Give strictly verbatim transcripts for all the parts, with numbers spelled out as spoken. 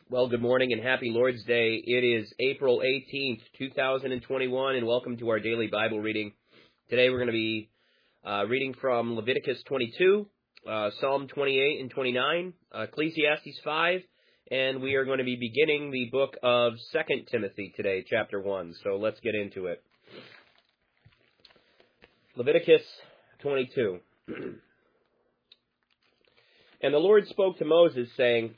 Well, good morning and happy Lord's Day. It is April eighteenth, two thousand twenty-one, and welcome to our daily Bible reading. Today we're going to be uh, reading from Leviticus twenty-two, uh, Psalm twenty-eight and twenty-nine, uh, Ecclesiastes five, and we are going to be beginning the book of Second Timothy today, chapter one. So let's get into it. Leviticus twenty-two. And the Lord spoke to Moses, saying,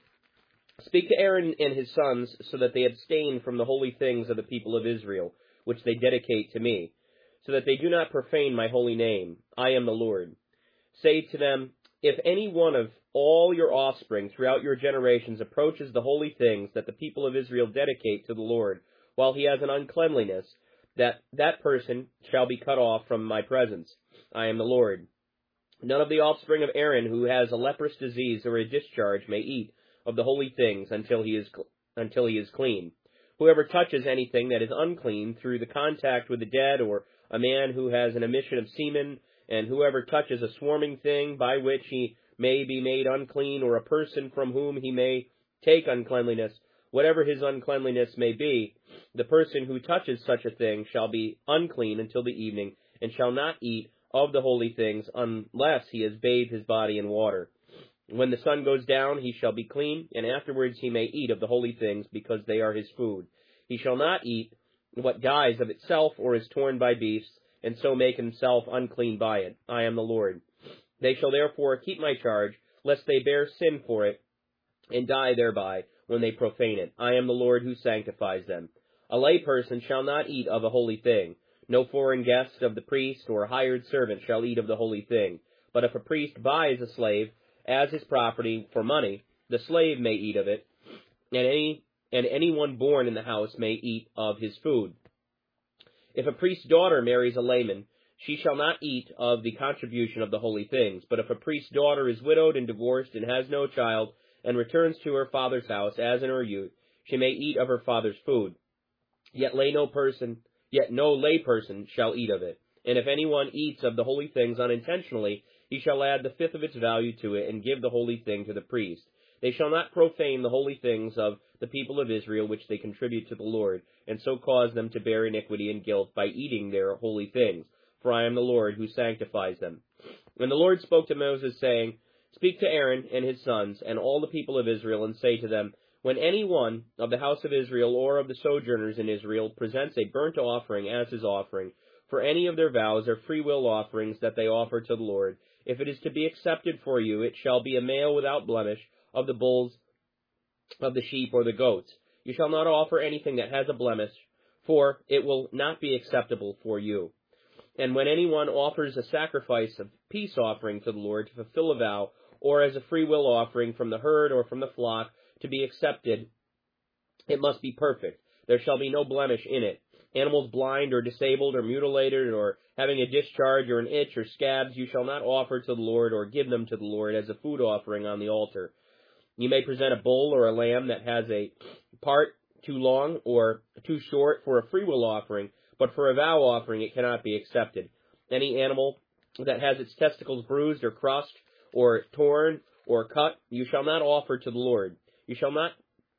Speak to Aaron and his sons, so that they abstain from the holy things of the people of Israel, which they dedicate to me, so that they do not profane my holy name. I am the Lord. Say to them, If any one of all your offspring throughout your generations approaches the holy things that the people of Israel dedicate to the Lord, while he has an uncleanliness, that that person shall be cut off from my presence. I am the Lord. None of the offspring of Aaron who has a leprous disease or a discharge may eat of the holy things until he is until he is clean. Whoever touches anything that is unclean through the contact with the dead, or a man who has an emission of semen, and whoever touches a swarming thing by which he may be made unclean, or a person from whom he may take uncleanliness, whatever his uncleanliness may be, the person who touches such a thing shall be unclean until the evening, and shall not eat of the holy things unless he has bathed his body in water. When the sun goes down, he shall be clean, and afterwards he may eat of the holy things, because they are his food. He shall not eat what dies of itself or is torn by beasts, and so make himself unclean by it. I am the Lord. They shall therefore keep my charge, lest they bear sin for it, and die thereby, when they profane it. I am the Lord who sanctifies them. A lay person shall not eat of a holy thing. No foreign guest of the priest or hired servant shall eat of the holy thing. But if a priest buys a slave as his property for money, the slave may eat of it, and any and anyone born in the house may eat of his food. If a priest's daughter marries a layman, she shall not eat of the contribution of the holy things. But if a priest's daughter is widowed and divorced and has no child, and returns to her father's house as in her youth, she may eat of her father's food. Yet lay no person, yet no lay person shall eat of it. And if anyone eats of the holy things unintentionally, he shall add the fifth of its value to it, and give the holy thing to the priest. They shall not profane the holy things of the people of Israel, which they contribute to the Lord, and so cause them to bear iniquity and guilt by eating their holy things. For I am the Lord who sanctifies them. And the Lord spoke to Moses, saying, Speak to Aaron and his sons, and all the people of Israel, and say to them, When any one of the house of Israel or of the sojourners in Israel presents a burnt offering as his offering, for any of their vows or freewill offerings that they offer to the Lord, if it is to be accepted for you, it shall be a male without blemish of the bulls, of the sheep, or the goats. You shall not offer anything that has a blemish, for it will not be acceptable for you. And when anyone offers a sacrifice of peace offering to the Lord to fulfill a vow, or as a freewill offering from the herd or from the flock to be accepted, it must be perfect. There shall be no blemish in it. Animals blind or disabled or mutilated or having a discharge or an itch or scabs you shall not offer to the Lord or give them to the Lord as a food offering on the altar. You may present a bull or a lamb that has a part too long or too short for a freewill offering, but for a vow offering it cannot be accepted. Any animal that has its testicles bruised or crushed or torn or cut you shall not offer to the Lord. You shall not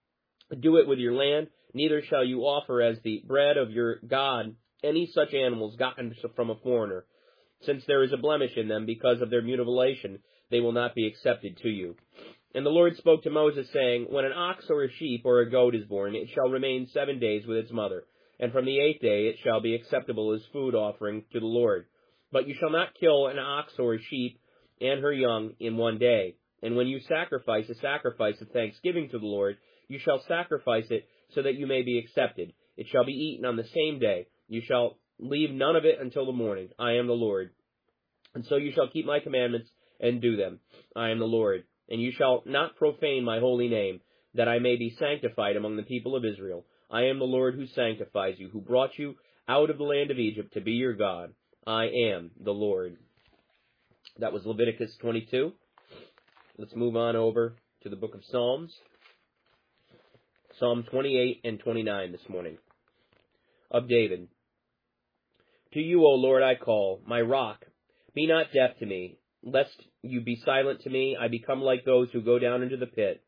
do it with your land, neither shall you offer as the bread of your God any such animals gotten from a foreigner. Since there is a blemish in them because of their mutilation, they will not be accepted to you. And the Lord spoke to Moses, saying, When an ox or a sheep or a goat is born, it shall remain seven days with its mother, and from the eighth day it shall be acceptable as food offering to the Lord. But you shall not kill an ox or a sheep and her young in one day. And when you sacrifice a sacrifice of thanksgiving to the Lord, you shall sacrifice it so that you may be accepted. It shall be eaten on the same day. You shall leave none of it until the morning. I am the Lord. And so you shall keep my commandments and do them. I am the Lord. And you shall not profane my holy name, that I may be sanctified among the people of Israel. I am the Lord who sanctifies you, who brought you out of the land of Egypt to be your God. I am the Lord. That was Leviticus twenty-two. Let's move on over to the book of Psalms. Psalm twenty-eight and twenty-nine this morning. Of David. To you, O Lord, I call, my rock. Be not deaf to me, lest you be silent to me. I become like those who go down into the pit.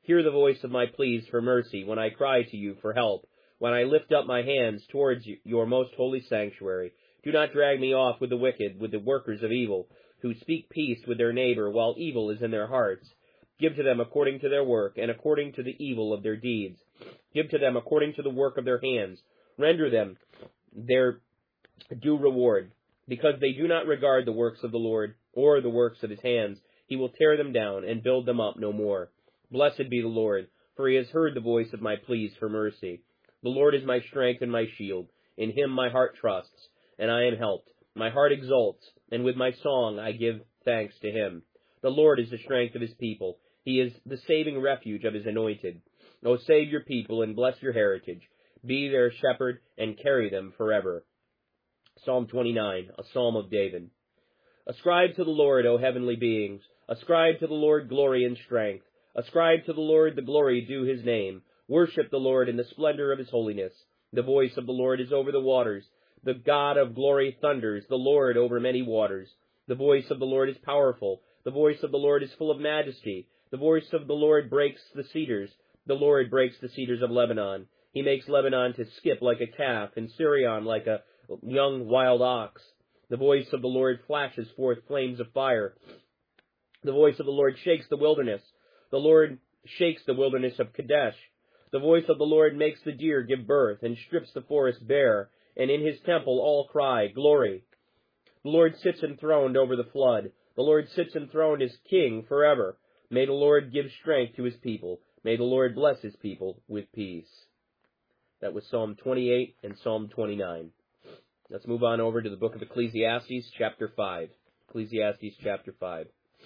Hear the voice of my pleas for mercy when I cry to you for help, when I lift up my hands towards your most holy sanctuary. Do not drag me off with the wicked, with the workers of evil, who speak peace with their neighbor while evil is in their hearts. Give to them according to their work, and according to the evil of their deeds. Give to them according to the work of their hands. Render them their due reward. Because they do not regard the works of the Lord, or the works of his hands, he will tear them down and build them up no more. Blessed be the Lord, for he has heard the voice of my pleas for mercy. The Lord is my strength and my shield. In him my heart trusts, and I am helped. My heart exults, and with my song I give thanks to him. The Lord is the strength of his people. He is the saving refuge of his anointed. O save your people and bless your heritage. Be their shepherd and carry them forever. Psalm twenty-nine, a psalm of David. Ascribe to the Lord, O heavenly beings. Ascribe to the Lord glory and strength. Ascribe to the Lord the glory due his name. Worship the Lord in the splendor of his holiness. The voice of the Lord is over the waters. The God of glory thunders, the Lord over many waters. The voice of the Lord is powerful. The voice of the Lord is full of majesty. The voice of the Lord breaks the cedars. The Lord breaks the cedars of Lebanon. He makes Lebanon to skip like a calf, and Sirion like a young wild ox. The voice of the Lord flashes forth flames of fire. The voice of the Lord shakes the wilderness. The Lord shakes the wilderness of Kadesh. The voice of the Lord makes the deer give birth, and strips the forest bare, and in his temple all cry, Glory! The Lord sits enthroned over the flood. The Lord sits enthroned as king forever. May the Lord give strength to his people. May the Lord bless his people with peace. That was Psalm twenty-eight and Psalm twenty-nine. Let's move on over to the book of Ecclesiastes, chapter five. Ecclesiastes, chapter five.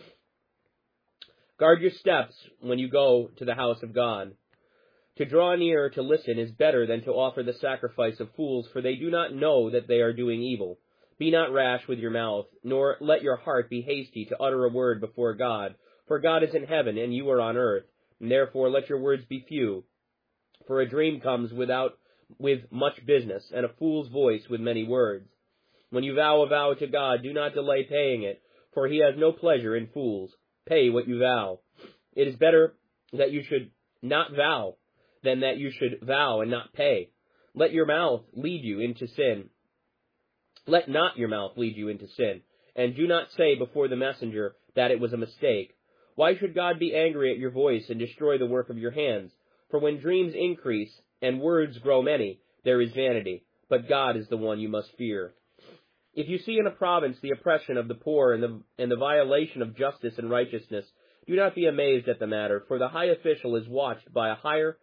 Guard your steps when you go to the house of God. To draw near to listen is better than to offer the sacrifice of fools, for they do not know that they are doing evil. Be not rash with your mouth, nor let your heart be hasty to utter a word before God. For God is in heaven, and you are on earth, and therefore let your words be few. For a dream comes without with much business, and a fool's voice with many words. When you vow a vow to God, do not delay paying it, for he has no pleasure in fools. Pay what you vow. It is better that you should not vow than that you should vow and not pay. Let your mouth lead you into sin. Let not your mouth lead you into sin, and do not say before the messenger that it was a mistake. Why should God be angry at your voice and destroy the work of your hands? For when dreams increase and words grow many, there is vanity, but God is the one you must fear. If you see in a province the oppression of the poor and the, and the violation of justice and righteousness, do not be amazed at the matter, for the high official is watched by a higher,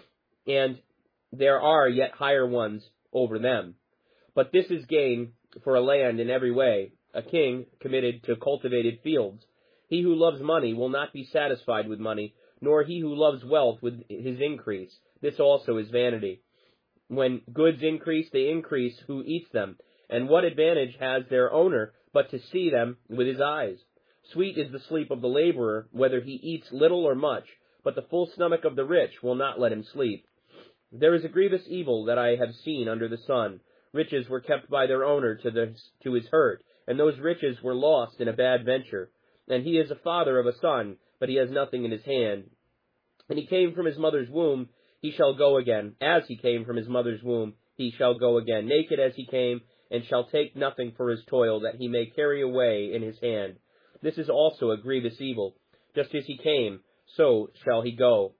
and there are yet higher ones over them. But this is gain for a land in every way, a king committed to cultivated fields. He who loves money will not be satisfied with money, nor he who loves wealth with his increase. This also is vanity. When goods increase, they increase who eats them. And what advantage has their owner but to see them with his eyes? Sweet is the sleep of the laborer, whether he eats little or much, but the full stomach of the rich will not let him sleep. There is a grievous evil that I have seen under the sun. Riches were kept by their owner to, the, to his hurt, and those riches were lost in a bad venture. And he is a father of a son, but he has nothing in his hand. And he came from his mother's womb, he shall go again. As he came from his mother's womb, he shall go again. Naked as he came, and shall take nothing for his toil, that he may carry away in his hand. This is also a grievous evil. Just as he came, so shall he go.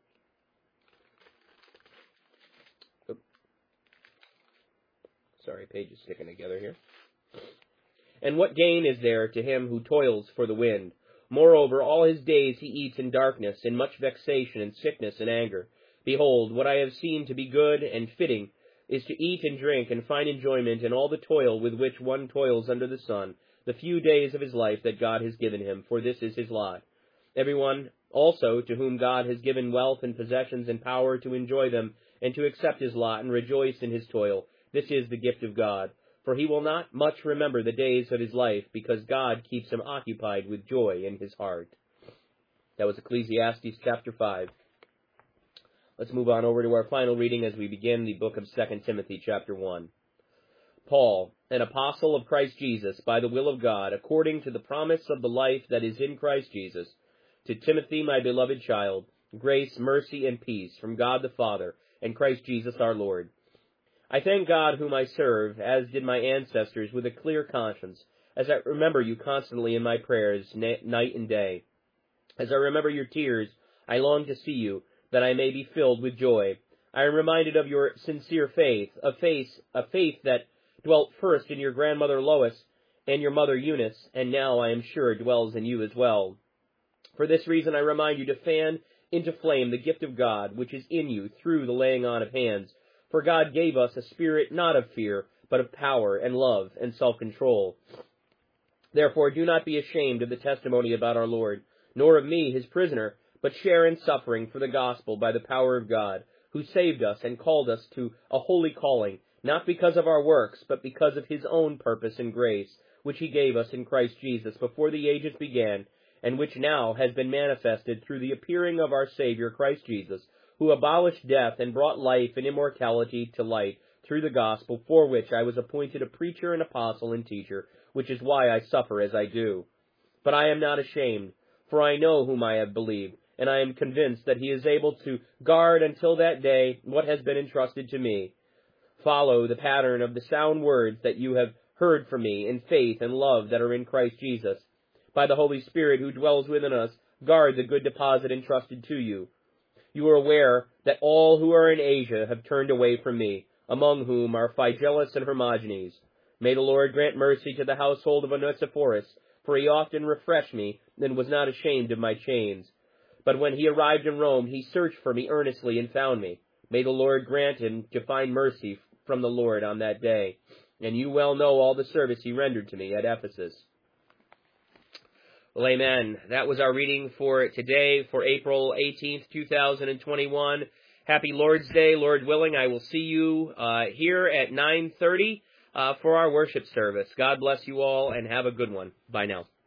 Sorry, page is sticking together here. And what gain is there to him who toils for the wind? Moreover, all his days he eats in darkness, in much vexation and sickness and anger. Behold, what I have seen to be good and fitting is to eat and drink and find enjoyment in all the toil with which one toils under the sun, the few days of his life that God has given him, for this is his lot. Everyone also to whom God has given wealth and possessions and power to enjoy them and to accept his lot and rejoice in his toil, this is the gift of God. For he will not much remember the days of his life, because God keeps him occupied with joy in his heart. That was Ecclesiastes chapter five. Let's move on over to our final reading as we begin the book of Second Timothy chapter one. Paul, an apostle of Christ Jesus, by the will of God, according to the promise of the life that is in Christ Jesus, to Timothy, my beloved child, Grace, mercy, and peace from God the Father and Christ Jesus our Lord. I thank God whom I serve, as did my ancestors, with a clear conscience, as I remember you constantly in my prayers, night and day. As I remember your tears, I long to see you, that I may be filled with joy. I am reminded of your sincere faith, a faith, a faith that dwelt first in your grandmother Lois and your mother Eunice, and now I am sure dwells in you as well. For this reason I remind you to fan into flame the gift of God, which is in you through the laying on of hands. For God gave us a spirit not of fear, but of power and love and self-control. Therefore do not be ashamed of the testimony about our Lord, nor of me, his prisoner, but share in suffering for the gospel by the power of God, who saved us and called us to a holy calling, not because of our works, but because of his own purpose and grace, which he gave us in Christ Jesus before the ages began, and which now has been manifested through the appearing of our Savior Christ Jesus, who abolished death and brought life and immortality to light through the gospel, for which I was appointed a preacher and apostle and teacher, which is why I suffer as I do. But I am not ashamed, for I know whom I have believed, and I am convinced that he is able to guard until that day what has been entrusted to me. Follow the pattern of the sound words that you have heard from me in faith and love that are in Christ Jesus. By the Holy Spirit who dwells within us, guard the good deposit entrusted to you. You are aware that all who are in Asia have turned away from me, among whom are Phygelus and Hermogenes. May the Lord grant mercy to the household of Onesiphorus, for he often refreshed me and was not ashamed of my chains. But when he arrived in Rome, he searched for me earnestly and found me. May the Lord grant him to find mercy from the Lord on that day. And you well know all the service he rendered to me at Ephesus. Well, amen. That was our reading for today, for April eighteenth, two thousand twenty-one. Happy Lord's Day. Lord willing, I will see you uh, here at nine thirty uh, for our worship service. God bless you all, and have a good one. Bye now.